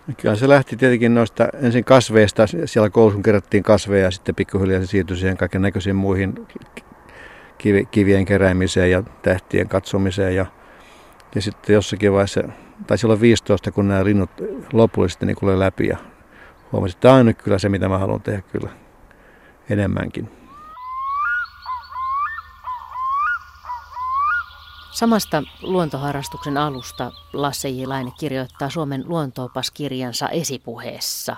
Kyllä se lähti tietenkin noista ensin kasveista. Siellä koulussa kerättiin kasveja ja sitten pikkuhiljaa se siirtyi siihen kaiken näköisiin muihin kivien keräämiseen ja tähtien katsomiseen. Ja sitten jossakin vaiheessa, taisi olla 15, kun nämä linnut lopullisesti niin kuule läpi ja huomasin, että tämä on nyt kyllä se, mitä mä haluan tehdä kyllä enemmänkin. Samasta luontoharrastuksen alusta Lasse J. Laine kirjoittaa Suomen luontoopaskirjansa esipuheessa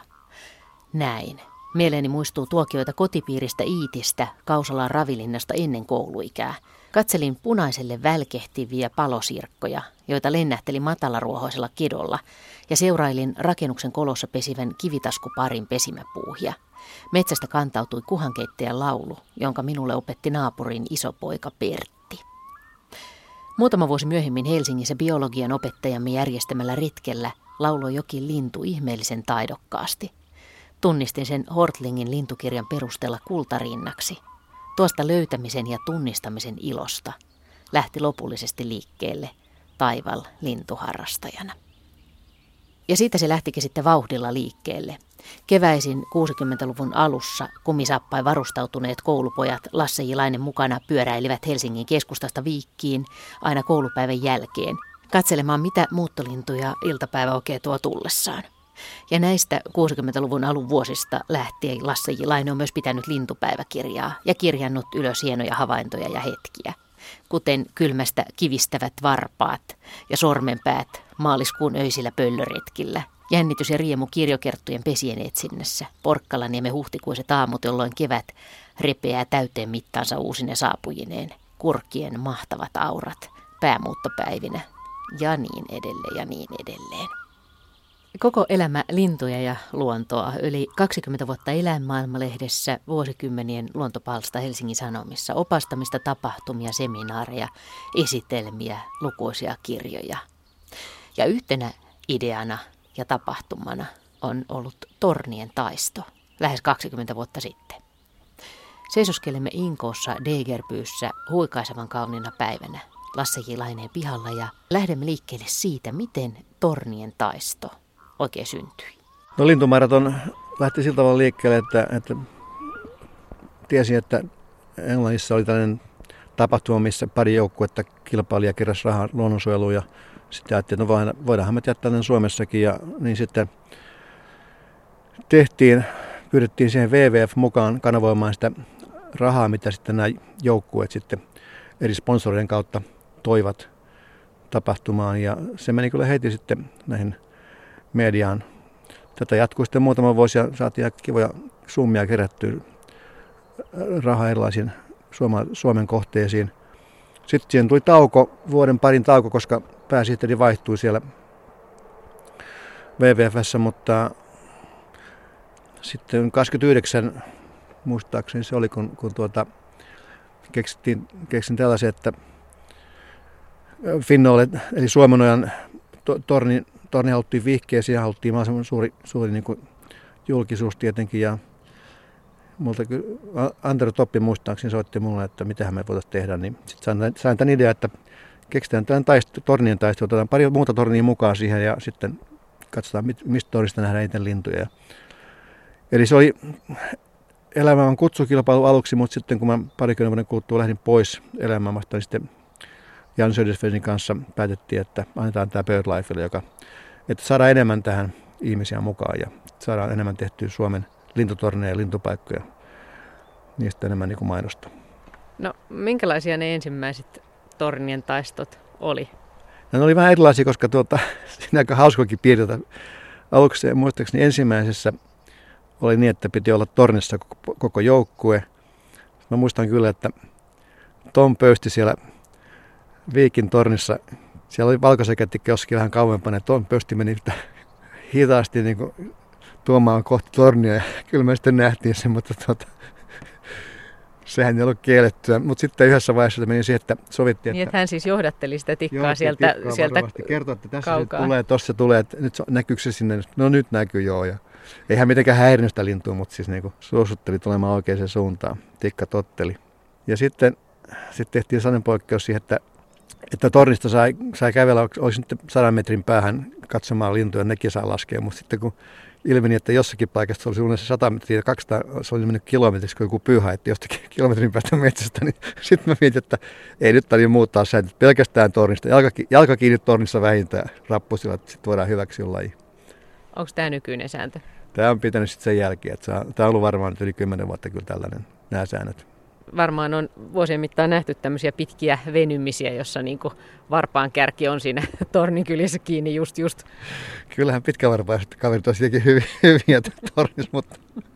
näin. Mieleeni muistuu tuokioita kotipiiristä Iitistä, Kausalaan Ravilinnasta ennen kouluikää. Katselin punaiselle välkehtiviä palosirkkoja, joita lennähteli matalaruohoisella kedolla, ja seurailin rakennuksen kolossa pesivän kivitaskuparin pesimäpuuhia. Metsästä kantautui kuhankeittäjän laulu, jonka minulle opetti naapurin isopoika Pertti. Muutama vuosi myöhemmin Helsingissä biologian opettajamme järjestämällä retkellä lauloi jokin lintu ihmeellisen taidokkaasti. Tunnistin sen Hortlingin lintukirjan perusteella kultarinnaksi. Tuosta löytämisen ja tunnistamisen ilosta lähti lopullisesti liikkeelle Taival lintuharrastajana. Ja siitä se lähtikin sitten vauhdilla liikkeelle. Keväisin 60-luvun alussa kumisappain varustautuneet koulupojat Lasse J. Laine mukana pyöräilivät Helsingin keskustasta Viikkiin aina koulupäivän jälkeen, katselemaan mitä muuttolintuja iltapäivä oikein tuo tullessaan. Ja näistä 60-luvun alun vuosista lähtien Lasse J. Laine on myös pitänyt lintupäiväkirjaa ja kirjannut ylös hienoja havaintoja ja hetkiä, kuten kylmästä kivistävät varpaat ja sormenpäät maaliskuun öisillä pöllöretkillä, jännitys ja riemu kirjokerttujen pesien etsinnässä, Porkkalanniemen huhtikuiset aamut, jolloin kevät repeää täyteen mittaansa uusine saapujineen, kurkkien mahtavat aurat, päämuuttopäivinä ja niin edelleen ja niin edelleen. Koko elämä lintuja ja luontoa, yli 20 vuotta Eläinmaailma-lehdessä, vuosikymmenien luontopalsta Helsingin Sanomissa, opastamista, tapahtumia, seminaareja, esitelmiä, lukuisia kirjoja. Ja yhtenä ideana ja tapahtumana on ollut Tornien taisto lähes 20 vuotta sitten. Seisoskelemme Inkoossa Degerbyyssä huikaisevan kauniina päivänä Lasse J. Laineen pihalla ja lähdemme liikkeelle siitä, miten Tornien taisto oikein syntyi. No, lintumaraton lähti sillä tavalla liikkeelle, että tiesin, että Englannissa oli tällainen tapahtuma, missä pari joukkuetta kilpailija keräsi rahaa luonnonsuojeluun ja sitten ajattelin, että no voidaanhan me tehdä tänne Suomessakin ja niin sitten pyydettiin siihen WWF mukaan kanavoimaan sitä rahaa, mitä sitten nämä joukkueet sitten eri sponsorien kautta toivat tapahtumaan ja se meni kyllä heti sitten näihin mediaan. Tätä jatkui sitten muutama vuosi ja saatiin aika kivoja summia kerättyä rahaa erilaisiin Suomen kohteisiin. Sitten siihen tuli vuoden parin tauko, koska pääsihteeri vaihtui siellä WWF:ssä, mutta sitten 29 muistaakseni se oli, kun keksin tällaisen, että Finnolle, eli Suomenojan torni haluttiin vihkiä, siihen haluttiin mahdollisimman suuri niin kuin julkisuus tietenkin. Ja multa Antero Toppi muistaakseni soitti mulle, että mitähän me voitaisiin tehdä, niin sitten sain tämän idean, että keksitään tämän tornien taisto, otetaan pari muuta tornia mukaan siihen ja sitten katsotaan, mistä tornista nähdään eniten lintuja. Eli se oli elämän kutsukilpailu aluksi, mutta sitten kun mä parikymmenen vuoden kuluttua lähdin pois elämäämästä, niin sitten Jan Söderfeldtin kanssa päätettiin, että annetaan tämä BirdLifelle, että saadaan enemmän tähän ihmisiä mukaan ja saadaan enemmän tehtyä Suomen lintutorneja ja lintupaikkoja, niistä enemmän niin kuin mainosta. No, minkälaisia ne ensimmäiset tornien taistot oli? No, ne oli vähän erilaisia, koska siinä aika hauskoakin piirteitä. Aluksi muistaakseni ensimmäisessä oli niin, että piti olla tornissa koko joukkue. Mä muistan kyllä, että Tom Pöysti siellä Viikin tornissa, siellä oli valkoisäkättikioski vähän kauempana, ja Tom Pöysti meni hitaasti niin kuin tuomaan kohti tornia, ja kyllä me sitten nähtiin sen, mutta sehän ei ollut kiellettyä. Mutta sitten yhdessä vaiheessa meni siihen, että sovittiin, niin, että hän siis johdatteli sitä tikkaa sieltä kertoi, että tässä se tuossa tulee, että nyt näkyykö se sinne, no nyt näkyy joo. Ja eihän mitenkään häirinyt sitä lintua, mutta siis niin suosutteli tulemaan oikeaan suuntaan. Tikka totteli. Ja sitten tehtiin sellainen poikkeus siihen, että että tornista sai kävellä, olisi nyt 100 metrin päähän katsomaan lintuja, nekin saa laskea, mutta sitten kun ilmeni, että jossakin paikassa se oli suunnilleen 100 metriä, 200, se oli mennyt kilometriksi, kun joku pyyhä, että jostakin kilometrin päästä metsästä, niin sitten mä mietin, että ei nyt tarvitse muuttaa sääntöt pelkästään tornista, jalka kiinni tornissa vähintään rappusilla, että sitten voidaan hyväksyä laji. Onko tämä nykyinen sääntö? Tämä on pitänyt sitten sen jälkeen, että tämä on ollut varmaan yli 10 vuotta kyllä tällainen, nämä säännöt. Varmaan on vuosien mittaan nähty tämmöisiä pitkiä venymisiä, jossa niinku varpaan kärki on siinä tornin kyljessä kiinni just. Kyllähän pitkävarpaiset kaverit on siitäkin hyviä tornissa, mutta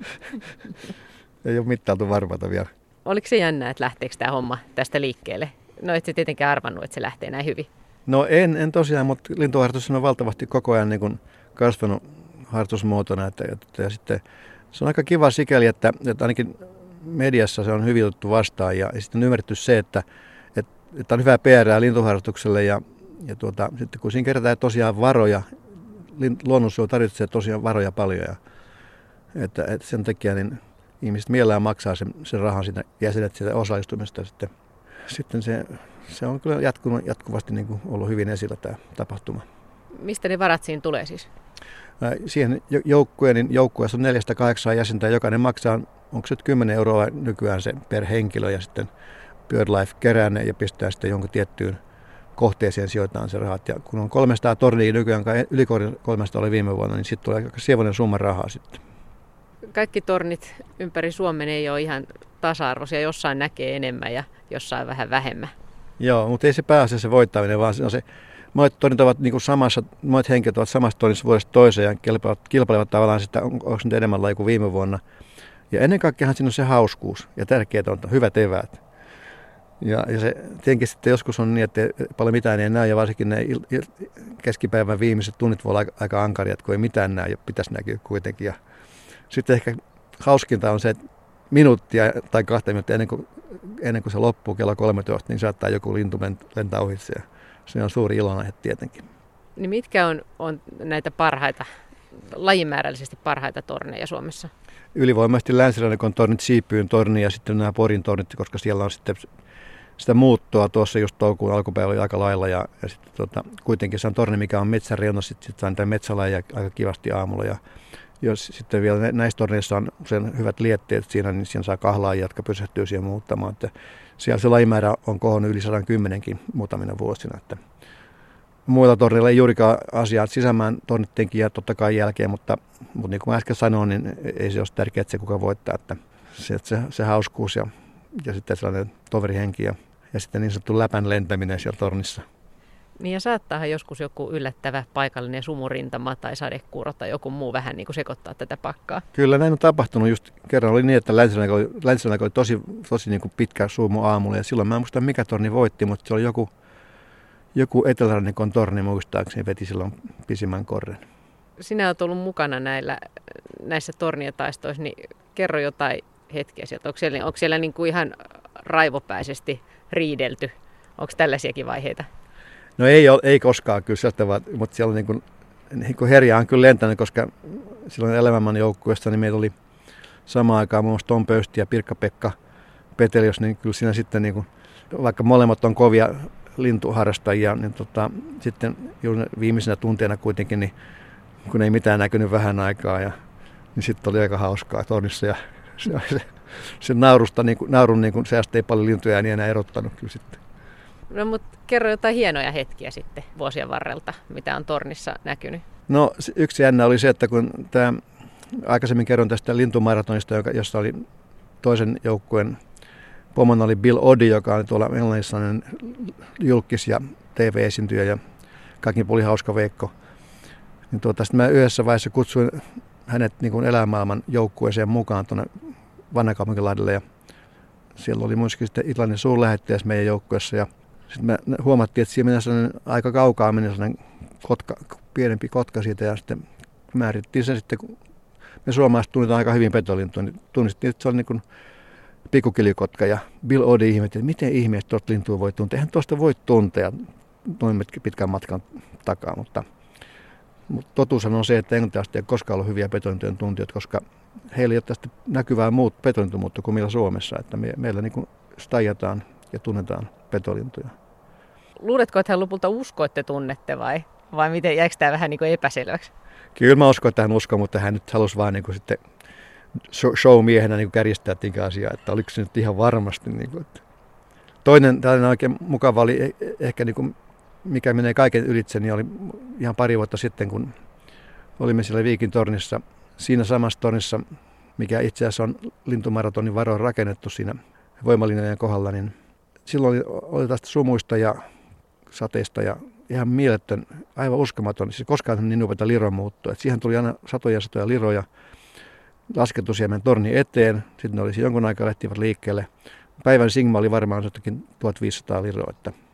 ei ole mittailtu varpaita vielä. Oliko se jännää, että lähteekö tämä homma tästä liikkeelle? No et se tietenkään arvannut, että se lähtee näin hyvin. No en tosiaan, mutta lintuharrastus on valtavasti koko ajan niin kuin kasvanut harrastusmuotona. Ja sitten se on aika kiva sikäli, että ainakin mediassa se on hyvin otettu vastaan ja sitten on ymmärretty se, että on hyvää PR:ää lintuharrastukselle ja sitten kun siinä kerätään tosiaan varoja, luonnonsuojelu tarvitsee tosiaan varoja paljon ja että sen takia niin ihmiset mielellään maksaa sen rahan siitä jäsenet siitä osallistumista. Sitten se on kyllä jatkuvasti niin kuin ollut hyvin esillä tämä tapahtuma. Mistä ne varat siinä tulee siis? Siihen joukkueessa on 4-8 jäsentä ja jokainen maksaa, onko se 10 euroa nykyään se per henkilö ja sitten BirdLife kerää ne ja pistää sitten jonkun tiettyyn kohteeseen sijoitetaan se rahat. Ja kun on 300 tornia nykyään, yli 300 oli viime vuonna, niin sitten tulee aika sievoinen summa rahaa sitten. Kaikki tornit ympäri Suomen ei ole ihan tasa-arvoisia, jossain näkee enemmän ja jossain vähän vähemmän. Joo, mutta ei se pääase se voittaminen, vaan se on se. Monet tornit ovat niin kuin monet henkilöt ovat samassa tornissa vuodesta toiseen ja kilpailevat tavallaan sitä, onko nyt enemmän laji kuin viime vuonna. Ja ennen kaikkea siinä on se hauskuus ja tärkeää on hyvät eväät. Ja se tietenkin sitten joskus on niin, että paljon mitään ei näy ja varsinkin ne keskipäivän viimeiset tunnit voi olla aika ankaria, kun ei mitään näy ja pitäisi näkyä kuitenkin. Ja sitten ehkä hauskinta on se, että minuuttia tai 2 minuuttia ennen kuin se loppuu kello 13, niin saattaa joku lintu lentää ohitse. Se on suuri ilonaihe tietenkin. Niin mitkä on näitä lajimäärällisesti parhaita torneja Suomessa? Ylivoimaisesti länsirannikon tornit, Siipyyn torni ja sitten nämä Porin tornit, koska siellä on sitten sitä muuttoa tuossa just toukokuun alkupäivällä aika lailla. Ja sitten kuitenkin se on torni, mikä on metsän reunassa, sitten saa niitä metsälajeja aika kivasti aamulla. Ja jos sitten vielä näissä torneissa on usein hyvät lietteet siinä, niin siinä saa kahlaajia, jotka pysähtyy siihen muuttamaan. Että siellä se lajimäärä on kohonnut yli 110kin muutamina vuosina. Että muilla torneilla ei juurikaan asiaa. Sisämään tornittenkin ja totta kai jälkeen, mutta niin kuin äsken sanoin, niin ei se ole tärkeää, että se kuka voittaa. Että se hauskuus ja sitten sellainen toverihenki ja sitten niin sanottu läpän lentäminen siellä tornissa. Niin ja saattaahan joskus joku yllättävä paikallinen sumurintama tai sadekuuro tai joku muu vähän niin kuin sekoittaa tätä pakkaa. Kyllä näin on tapahtunut. Just kerran oli niin, että Länsirannikko oli tosi niin kuin pitkä suumu aamulla ja silloin mä en muista mikä torni voitti, mutta se oli joku Etelärannikon torni muistaakseni veti silloin pisimmän korren. Sinä olet ollut mukana näissä tornietaistoissa, niin kerro jotain hetkeä sieltä. Onko siellä niin kuin ihan raivopäisesti riidelty? Onko tällaisiakin vaiheita? No ei koskaan kyllä sieltä, mutta siellä on niin kuin herjaa on kyllä lentänyt, koska silloin Elämänmaan joukkueessa niin meillä oli samaan aikaan muun muassa Tom Pöysti ja Pirkka-Pekka Petelius, niin kyllä siinä sitten niin kuin, vaikka molemmat on kovia lintuharrastajia, niin sitten juuri viimeisenä tunteina kuitenkin, niin kun ei mitään näkynyt vähän aikaa, niin sitten oli aika hauskaa tornissa ja se naurun niin kuin säästä ei paljon lintuja niin enää erottanut kyllä sitten. No mutta kerro jotain hienoja hetkiä sitten vuosien varrelta, mitä on tornissa näkynyt. No yksi jännä oli se, että kun aikaisemmin kerron tästä lintumaratonista, jossa oli toisen joukkueen pomona oli Bill Oddie, joka oli tuolla Englannissa julkis ja TV-esiintyjä ja kaikki oli hauska veikko. Niin sitten mä yhdessä vaiheessa kutsuin hänet niin kuin elämänmaailman joukkueeseen mukaan tuonne Vannakaupunkilahdelle ja siellä oli myöskin sitten Itlannin suurlähettiläs meidän joukkueessa ja sitten me huomattiin, että siinä meni aika kaukaa meni sellainen pienempi kotka siitä ja sitten määrittiin sen sitten, kun me suomalaiset tunnetaan aika hyvin petolintua, niin tunnistettiin, että se oli niin kuin pikkukiljikotka ja Bill Oddie ihmetti, että miten ihmeessä tuosta lintua voi tuntea. Eihän tuosta voi tuntea noin pitkän matkan takaa, mutta totuushan on se, että englantilaiset ei ole koskaan ollut hyviä petolintujen tuntijoita, koska heillä ei ole tästä näkyvää petolintumuutta kuin meillä Suomessa, että meillä niin kuin staijataan ja tunnetaan petolintuja. luuletko, että hän lopulta uskoo, että tunnette vai miten, jäikö tämä vähän niin kuin epäselväksi? Kyllä mä uskon, että hän uskoo, mutta hän nyt halusi vaan niin kuin sitten show-miehenä niin kuin kärjistää tinkä asiaa, että oliko se nyt ihan varmasti. Niin kuin, että. Toinen tällainen oikein mukava oli ehkä, niin kuin, mikä menee kaiken ylitse, niin oli ihan pari vuotta sitten, kun olimme siellä Viikin tornissa, siinä samassa tornissa, mikä itse asiassa on lintumaratonin varoin rakennettu siinä voimalinjojen kohdalla, niin silloin oli tästä sumuista ja sateista ja ihan mieletön, aivan uskomaton. Siis koskaan niin nopeita liromuuttoa. Siihen tuli aina satoja liroja laskettu siihen tornin eteen. Sitten ne olisi jonkun aikaa lähtivät liikkeelle. Päivän sigma oli varmaan jotakin 1500 liroa.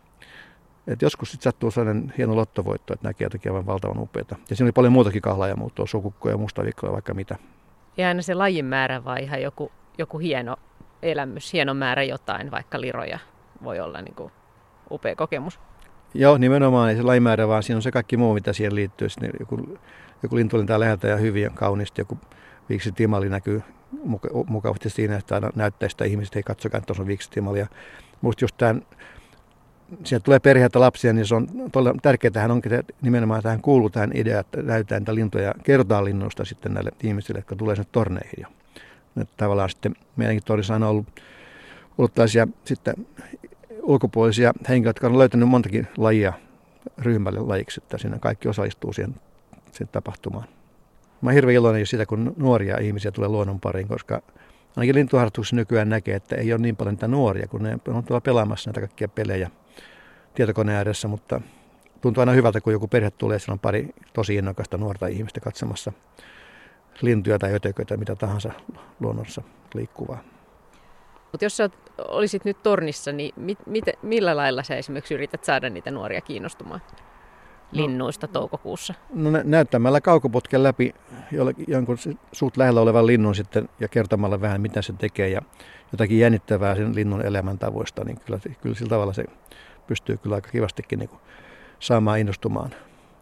Että joskus sitten sattuu sellainen hieno lottovoitto, että näkee jotakin aivan valtavan upeata. Ja siinä oli paljon muutakin kahlaajamuuttoa, sokukkoja, mustavikkoja, vaikka mitä. Ja aina se lajin määrä vai ihan joku hieno elämys, hieno määrä jotain, vaikka liroja voi olla niin kuin upea kokemus. Joo, nimenomaan ei se lajimäärä, vaan siinä on se kaikki muu, mitä siihen liittyy. Sitten joku lintu lentää läheltä ja hyvin ja kauniisti, joku viiksitimali näkyy mukavasti siinä, että aina näyttää sitä ihmiset, ei katsokaan, että tuossa on viiksitimali. Musta just tämän, siinä tulee perheitä lapsia, niin se on todella tärkeää, onkin nimenomaan, että hän kuuluu tähän ideaan, että näytetään niitä lintuja ja kerrotaan linnuista sitten näille ihmisille, jotka tulee sinne torneihin. Ja tavallaan sitten meidänkin torissa on ollut tällaisia sitten ulkopuolisia henkilöitä, jotka on löytänyt montakin lajia ryhmälle lajiksi, että siinä kaikki osallistuu siihen tapahtumaan. Mä oon hirveän iloinen siitä, kun nuoria ihmisiä tulee luonnon pariin, koska ainakin lintuharrastuksessa nykyään näkee, että ei ole niin paljon niitä nuoria, kun ne on tuolla pelaamassa näitä kaikkia pelejä tietokoneen ääressä, mutta tuntuu aina hyvältä, kun joku perhe tulee ja siellä on pari tosi innokasta nuorta ihmistä katsomassa lintuja tai ötököitä, mitä tahansa luonnossa liikkuvaa. Mutta jos sä olisit nyt tornissa, niin millä lailla sä esimerkiksi yrität saada niitä nuoria kiinnostumaan linnuista toukokuussa? No näyttämällä kaukoputken läpi jonkun suht lähellä olevan linnun sitten ja kertomalla vähän, mitä se tekee ja jotakin jännittävää sen linnun elämäntavoista, niin kyllä sillä tavalla se pystyy kyllä aika kivastikin niin kuin saamaan innostumaan.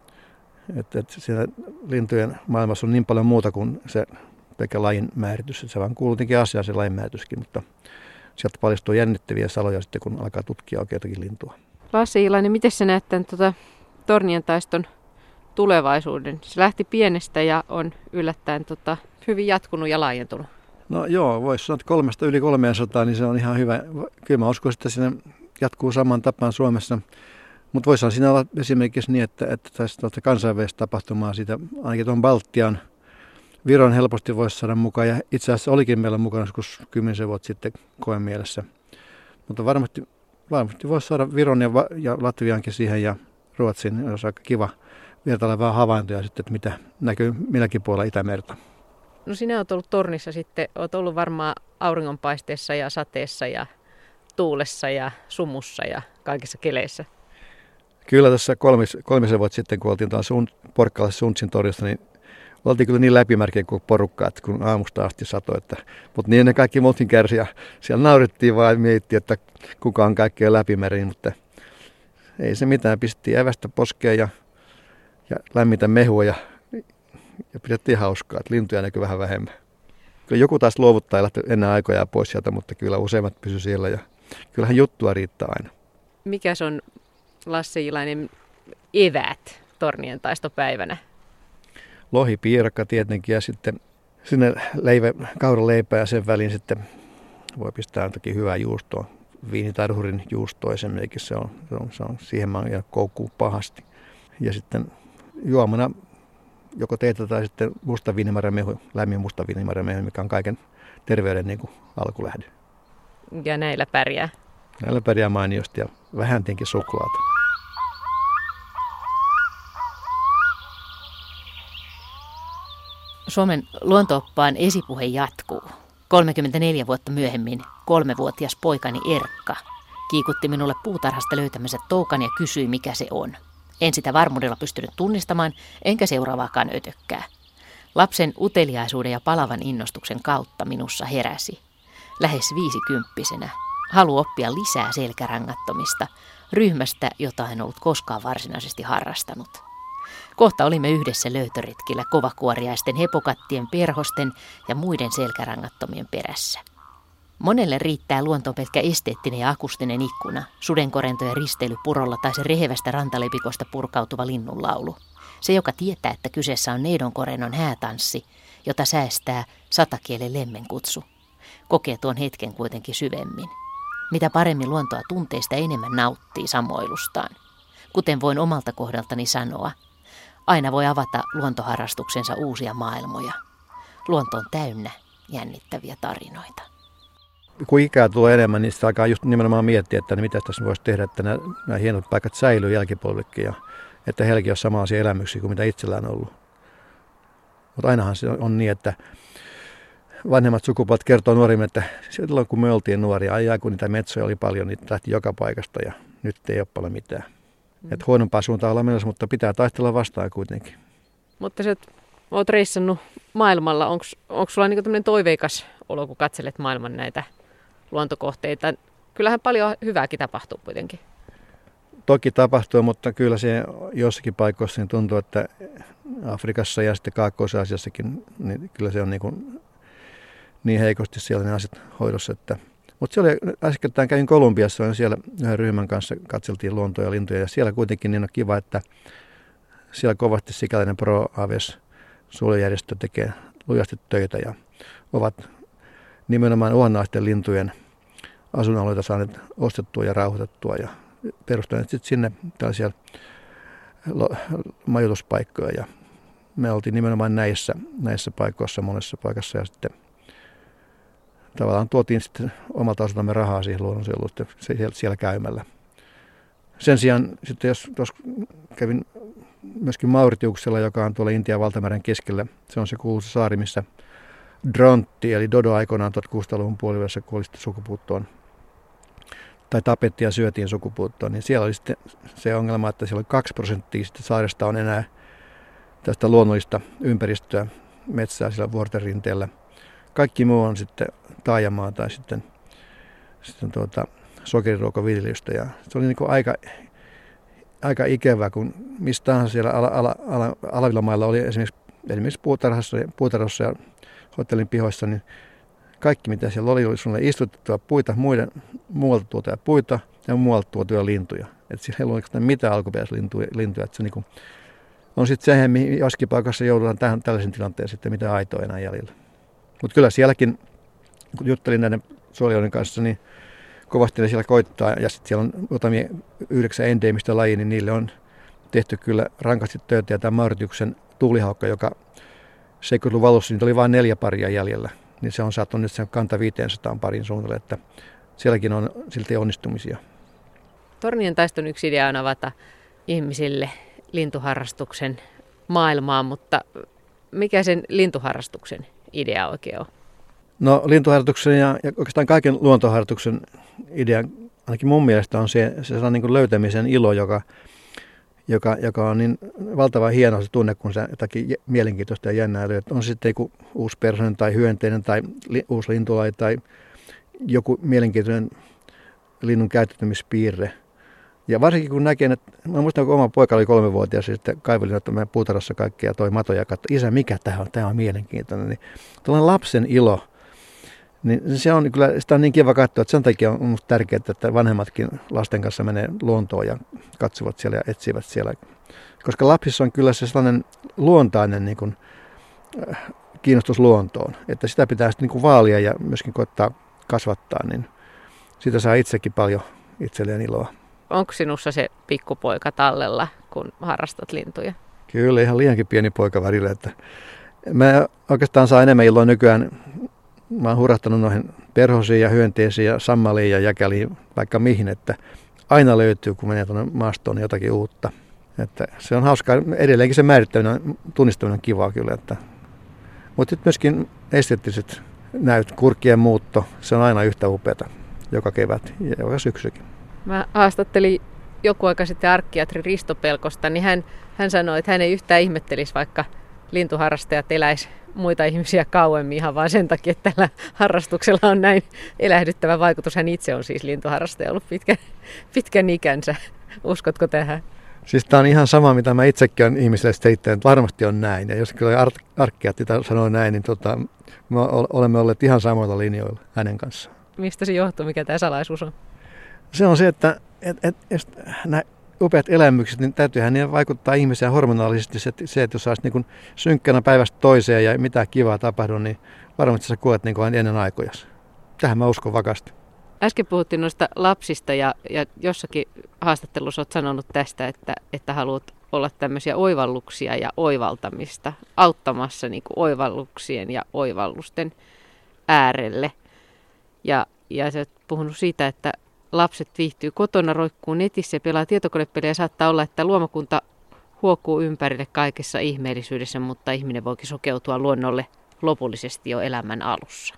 Että siinä lintujen maailmassa on niin paljon muuta kuin se pelkkä lajin määritys, että se vaan kuuluu jotenkin asiaan se lajin määrityskin, mutta sieltä paljastuu jännittäviä saloja sitten, kun alkaa tutkia oikeatakin lintua. Lassi Ilainen, miten sä näet tämän tornien taiston tulevaisuuden? Se lähti pienestä ja on yllättäen hyvin jatkunut ja laajentunut. No joo, voisi sanoa, että 3 yli 300, niin se on ihan hyvä. Kyllä mä uskon, että siinä jatkuu saman tapaan Suomessa. Mutta voisihan siinä olla esimerkiksi niin, että tästä kansainvälistä tapahtumaa siitä, ainakin tuon Baltian, Viron helposti voisi saada mukaan. Ja itse asiassa olikin meillä mukana joskus 10 vuotta sitten koen mielessä. Mutta varmasti voisi saada Viron ja Latviankin siihen ja Ruotsin. Olisi aika kiva vertailla vähän havaintoja sitten, että mitä näkyy milläkin puolella Itämerta. No sinä olet ollut tornissa sitten, olet ollut varmaan auringonpaisteessa ja sateessa ja tuulessa ja sumussa ja kaikissa keleissä. Kyllä tässä 3 vuotta sitten, kun oltiin tuolla Porkkalassa Suntsin torjussa, niin oltiin kyllä niin läpimärkiä kuin porukka, että kun aamusta asti satoi. Mutta niin ne kaikki muutkin kärsi ja siellä naurittiin vaan ja mietittiin, että kuka on kaikkea läpimäriin, mutta ei se mitään. Pistettiin evästä poskeen ja lämmintä mehua ja pidettiin hauskaa, että lintuja näkyi vähän vähemmän. Kyllä joku taas luovuttaa ja lähti ennen aikoja pois sieltä, mutta kyllä useimmat pysy siellä ja kyllähän juttua riittää aina. Mikäs on Lassi Ilainen eväät tornien taistopäivänä? Lohipiirakka tietenkin ja sitten sinne kauraleipää ja sen väliin sitten voi pistää jotakin hyvää juustoa. Viinitarhurin juusto esimerkiksi, se on siihen mä oon koukkuu pahasti. Ja sitten juomana joko teetä tai sitten mustaviinimarjamehu, lämmin mustaviinimarjamehu, mikä on kaiken terveyden niin kuin alkulähde. Ja näillä pärjää? Näillä pärjää mainiosti ja vähän tietenkin suklaata. Suomen luontooppaan esipuhe jatkuu. 34 vuotta myöhemmin 3-vuotias poikani Erkka kiikutti minulle puutarhasta löytämänsä toukan ja kysyi, mikä se on. En sitä varmuudella pystynyt tunnistamaan, enkä seuraavaakaan ötökkää. Lapsen uteliaisuuden ja palavan innostuksen kautta minussa heräsi. Lähes 50-vuotiaana halu oppia lisää selkärangattomista, ryhmästä, jota en ollut koskaan varsinaisesti harrastanut. Kohta olimme yhdessä löytöretkillä kovakuoriaisten, hepokattien, perhosten ja muiden selkärangattomien perässä. Monelle riittää luontoon pelkkä esteettinen ja akustinen ikkuna, sudenkorentojen risteily purolla tai se rehevästä rantalepikosta purkautuva linnunlaulu. Se, joka tietää, että kyseessä on neidonkorennon häätanssi, jota säästää satakielen lemmenkutsu, kokee tuon hetken kuitenkin syvemmin. Mitä paremmin luontoa tuntee, sitä enemmän nauttii samoilustaan. Kuten voin omalta kohdaltani sanoa, aina voi avata luontoharrastuksensa uusia maailmoja. Luonto on täynnä jännittäviä tarinoita. Kun ikää tulee enemmän, niin sitä alkaa just nimenomaan miettiä, että mitä tässä voisi tehdä, että nämä hienot paikat säilyy jälkipolvillekin ja että heilläkin on samanlaisia elämyksiä kuin mitä itsellään on ollut. Mutta ainahan se on niin, että vanhemmat sukupolvet kertoo nuorille, että silloin kun me oltiin nuoria, ajaa kun niitä metsoja oli paljon, niitä lähti joka paikasta ja nyt ei ole paljon mitään. Että huonompaa suuntaan ollaan menossa, mutta pitää taistella vastaan kuitenkin. Mutta sä oot reissannut maailmalla. Onko sulla niinku tämmöinen toiveikas olo, kun katselet maailman näitä luontokohteita? Kyllähän paljon hyvääkin tapahtuu kuitenkin. Toki tapahtuu, mutta kyllä se jossakin paikoissa niin tuntuu, että Afrikassa ja sitten Kaakkois-Aasiassakin, niin kyllä se on niin heikosti siellä ne asiat hoidossa. Mutta se oli äskettäin kävin Kolumbiassa, ja siellä yhden ryhmän kanssa katseltiin luontoa ja lintuja, ja siellä kuitenkin niin on kiva, että siellä kovasti sikäläinen Pro Aves suojelujärjestö tekee lujasti töitä ja ovat nimenomaan uhanalaisten lintujen asuinalueita saaneet ostettua ja rauhoitettua ja perustaneet sitten sinne tällaisia majoituspaikkoja. Ja me oltiin nimenomaan näissä paikoissa, monessa paikassa, ja sitten tavallaan tuotiin sitten omalta osaltamme rahaa siihen luonnonsuojeluun siellä käymällä. Sen sijaan sitten jos kävin myöskin Mauritiuksella, joka on tuolla Intian valtameren keskellä, se on se kuuluisa saari, missä Drontti eli dodo aikoinaan 1600-luvun puolivälissä kuoli sukupuuttoon tai tapettiin ja syötiin sukupuuttoon, niin siellä oli sitten se ongelma, että siellä oli 2% sitten saaresta on enää tästä luonnollista ympäristöä, metsää siellä vuorten rinteellä. Kaikki muu on sitten taajamaa tai sitten sokeriruokaviljelystä, ja se oli niin kuin aika ikävää, kun mistä tahansa siellä alavilla mailla oli esimerkiksi puutarhassa ja hotellin pihoissa, niin kaikki mitä siellä oli sulle istutettua puita, muualta tuotuja puita ja muualta tuotuja lintuja. Että siellä ei ollut oikeastaan mitään alkuperäislintuja. Että se niin kuin on sitten se, mihin joskin paikassa joudutaan tällaisen tilanteen sitten, mitä aitoa enää jäljellä. Mutta kyllä sielläkin, kun juttelin näiden suojelijoiden kanssa, niin kovasti ne siellä koittaa. Ja sitten siellä on jotamia 9 endeemistä lajia, niin niille on tehty kyllä rankasti töitä. Ja tämä Mauritiuksen tuulihaukka, joka 70-luvun alussa, niin oli vain 4 paria jäljellä. Niin se on saattanut nyt sen kanta 500 parin suunnalle, että sielläkin on silti onnistumisia. Tornien taiston yksi idea on avata ihmisille lintuharrastuksen maailmaa, mutta mikä sen lintuharrastuksen idea oikein on? No lintuharrastuksen ja oikeastaan kaiken luontoharrastuksen idea, ainakin mun mielestä on se niin kuin löytämisen ilo, joka on niin valtavan hieno se tunne, kun sä jotakin mielenkiintoista ja jännää löytät. On se sitten joku uusi personen tai hyönteinen tai uusi lintulaji tai joku mielenkiintoinen linnun käyttäytymispiirre. Ja varsinkin kun näkee, että mä muistan, kun oma poika oli 3-vuotias ja sitten kaivelin että mä puutarhassa kaikkea ja toi mato ja katsoi, isä mikä tämä on mielenkiintoinen. Niin tuollainen lapsen ilo, niin se on kyllä, sitä on niin kiva katsoa, että sen takia on minusta tärkeää, että vanhemmatkin lasten kanssa menee luontoon ja katsovat siellä ja etsivät siellä. Koska lapsissa on kyllä se sellainen luontainen niin kuin, kiinnostus luontoon, että sitä pitää sitten niin kuin vaalia ja myöskin koettaa kasvattaa, niin siitä saa itsekin paljon itselleen iloa. Onko sinussa se pikkupoika tallella, kun harrastat lintuja? Kyllä, ihan liiankin pieni poika välillä. Että mä oikeastaan saan enemmän iloa nykyään. Mä oon hurahtanut noihin perhosiin ja hyönteisiin ja sammaliin ja jäkäliin, vaikka mihin, että aina löytyy, kun menee tuonne maastoon jotakin uutta. Että se on hauskaa. Edelleenkin se määrittäminen, tunnistaminen on kivaa kyllä. Mutta sitten myöskin esteettiset näyt, kurkkien muutto, se on aina yhtä upeata joka kevät ja joka syksykin. Mä haastattelin joku aika sitten arkkiatri Risto Pelkosta, niin hän sanoi, että hän ei yhtään ihmettelisi, vaikka lintuharrastajat eläisi muita ihmisiä kauemmin ihan vaan sen takia, että tällä harrastuksella on näin elähdyttävä vaikutus. Hän itse on siis lintuharrastaja ollut pitkän ikänsä. Uskotko tähän? Siis tämä on ihan sama, mitä mä itsekin olen ihmisille selittänyt, että varmasti on näin. Ja jos kyllä arkkiatri sanoo näin, niin me olemme olleet ihan samoilla linjoilla hänen kanssaan. Mistä se johtuu, mikä tämä salaisuus on? Se on se, että nämä upeat elämykset, niin täytyyhän ne vaikuttaa ihmiseen hormonaalisesti. Se, että jos saisi niin synkkänä päivästä toiseen ja mitä kivaa tapahdu, niin varmasti sä koet niin kuin ennen aikoja. Tähän mä uskon vakaasti. Äsken puhuttiin noista lapsista ja jossakin haastattelussa olet sanonut tästä, että haluat olla tämmöisiä oivalluksia ja oivaltamista auttamassa niin kuin oivalluksien ja oivallusten äärelle. Ja sä oot puhunut siitä, että lapset viihtyy kotona, roikkuu netissä ja pelaa tietokonepelejä. Saattaa olla, että luomakunta huokuu ympärille kaikessa ihmeellisyydessä, mutta ihminen voikin sokeutua luonnolle lopullisesti jo elämän alussa.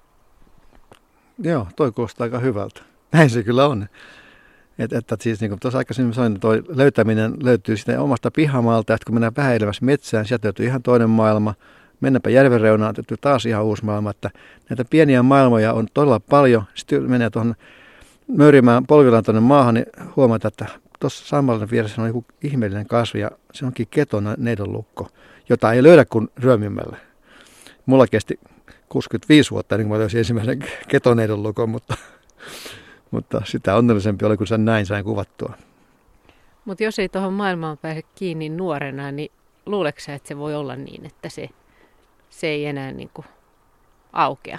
Joo, toi kuulostaa aika hyvältä. Näin se kyllä on. Että siis niin kuin tuossa aikaisemmin sanoin, toi löytäminen löytyy sitä omasta pihamaalta, että kun mennään vähän elävässä metsään, sieltä löytyy ihan toinen maailma. Mennäänpä järven reunaan, löytyy taas ihan uusi maailma. Että näitä pieniä maailmoja on todella paljon. Sitten menee tuohon möyrimään polvillaan tuonne maahan, niin huomata, että tuossa samalla vieressä on joku ihmeellinen kasvi ja se onkin ketoneidonlukko, jota ei löydä kuin ryömimällä. Mulla kesti 65 vuotta ennen kuin mä löysin ensimmäisen ketoneidonlukon, mutta sitä onnellisempi oli, kun sen näin sain kuvattua. Mutta jos ei tuohon maailmaan pääse kiinni nuorena, niin luuleeko sä, että se voi olla niin, että se ei enää niin kuin aukea?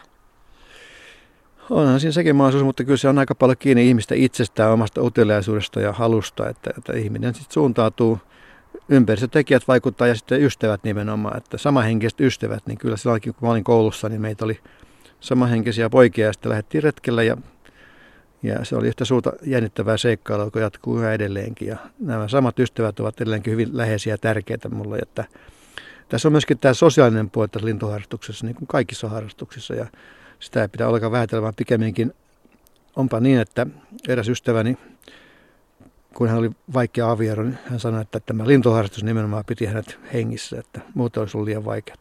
Onhan siinä sekin mahdollisuus, mutta kyllä se on aika paljon kiinni ihmistä itsestään, omasta uteliaisuudesta ja halusta, että ihminen sitten suuntautuu. Ympäristötekijät vaikuttaa ja sitten ystävät nimenomaan, että samanhenkiset ystävät, niin kyllä silloinkin kun mä olin koulussa, niin meitä oli samanhenkisiä poikia ja sitten lähdettiin retkellä ja se oli yhtä suurta jännittävää seikkailua, joka jatkuu yhä edelleenkin ja nämä samat ystävät ovat edelleenkin hyvin läheisiä ja tärkeitä mulle, että tässä on myöskin tämä sosiaalinen puoli tässä lintuharrastuksessa, niin kuin kaikissa harrastuksissa ja sitä ei pidä ollenkaan vähätellä, vaan pikemminkin onpa niin, että eräs ystäväni, kun hän oli vaikea avioero, niin hän sanoi, että tämä lintuharrastus nimenomaan piti hänet hengissä, että muuten olisi ollut liian vaikeaa.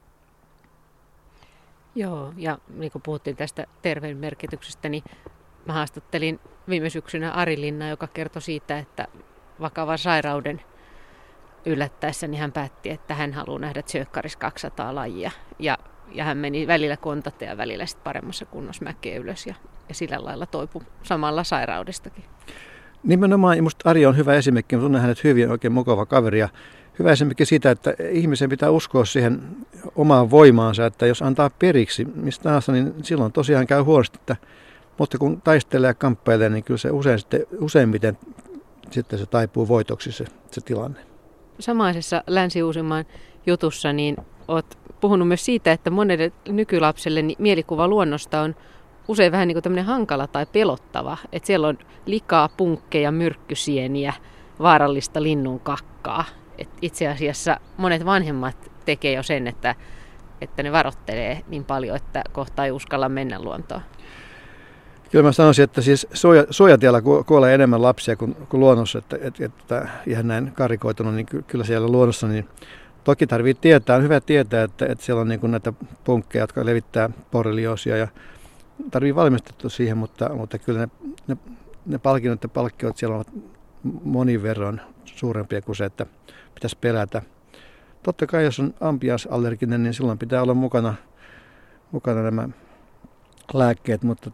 Joo, ja niin kuin puhuttiin tästä terveyden merkityksestä, niin mä haastattelin viime syksynä Ari Linna, joka kertoi siitä, että vakavan sairauden yllättäessä niin hän päätti, että hän haluaa nähdä tsökkarissa 200 lajia. Ja hän meni välillä kontate ja välillä sitten paremmassa kunnossa mäkeä ylös ja sillä lailla toipui samalla sairaudestakin. Nimenomaan, ja musta Ari on hyvä esimerkki, mä tunnen hänet hyvin, oikein mukava kaveri ja hyvä esimerkki siitä, että ihmisen pitää uskoa siihen omaan voimaansa, että jos antaa periksi mistä tahansa, niin silloin tosiaan käy huonosti, mutta kun taistelee ja kamppailee, niin kyllä se useimmiten sitten se taipuu voitoksi se tilanne. Samaisessa Länsi-Uusimaan jutussa niin olet puhunut myös siitä, että monelle nykylapselle niin mielikuva luonnosta on usein vähän niin kuin tämmöinen hankala tai pelottava. Että siellä on likaa, punkkeja, myrkkysieniä, vaarallista linnun kakkaa. Et itse asiassa monet vanhemmat tekee jo sen, että ne varoittelee niin paljon, että kohta ei uskalla mennä luontoon. Kyllä mä sanoisin, että siis suojatiellä kuolee enemmän lapsia kuin luonnossa, että ihan näin karikoitunut, niin kyllä siellä luonnossa, niin toki tarvitsee tietää, on hyvä tietää, että siellä on niin kuin näitä punkkeja, jotka levittää borrelioosia ja tarvitsee valmistettua siihen, mutta kyllä ne palkinnot ja palkkiot siellä ovat monin verran suurempia kuin se, että pitäisi pelätä. Totta kai jos on ampiasallerginen, niin silloin pitää olla mukana nämä lääkkeet, mutta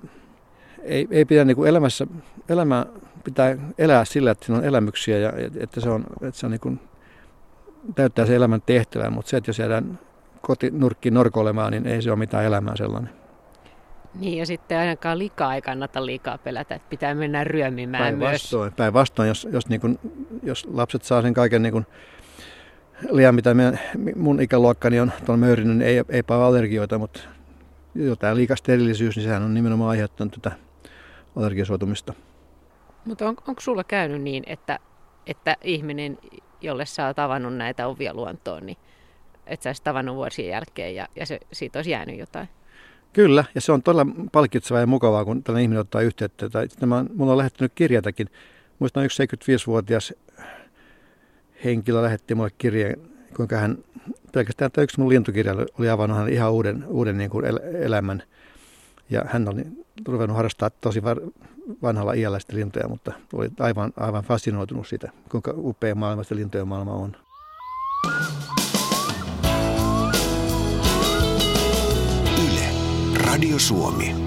ei pidä niin kuin elämää pitää elää sillä, että siinä on elämyksiä ja että se on niin kuin täyttää se elämän tehtävää, mutta se, että jos jäädään kotinurkkiin norkoilemaan, niin ei se ole mitään elämää sellainen. Niin ja sitten ainakaan liikaa ei kannata liikaa pelätä, että pitää mennä ryömimään myös. Päinvastoin, jos lapset saa sen kaiken niin kuin liian mitä mun ikäluokkani on tuolla möyrinyt, niin ei ole allergioita, mutta jotain liikaa sterillisyys, niin sehän on nimenomaan aiheuttanut tätä allergisoitumista. Mutta onko sulla käynyt niin, että ihminen, jolle sä oot avannut näitä ovia luontoon, niin et sä olisi tavannut vuosien jälkeen ja siitä olisi jäänyt jotain? Kyllä, ja se on todella palkitsevaa ja mukavaa, kun tällainen ihminen ottaa yhteyttä. Mulla on lähettänyt kirjatakin. Muistan yksi 75-vuotias henkilö lähetti mulle kirjeen, kuinka hän pelkästään tämä yksi mun lintukirja oli avannut hän ihan uuden niin kuin elämän. Ja hän oli ruvennut harrastaa tosi vanhalla iällä sitä lintuja, mutta oli aivan fascinoitunut siitä, kuinka upea maailma sitä lintujen maailma on. Yle, Radio Suomi.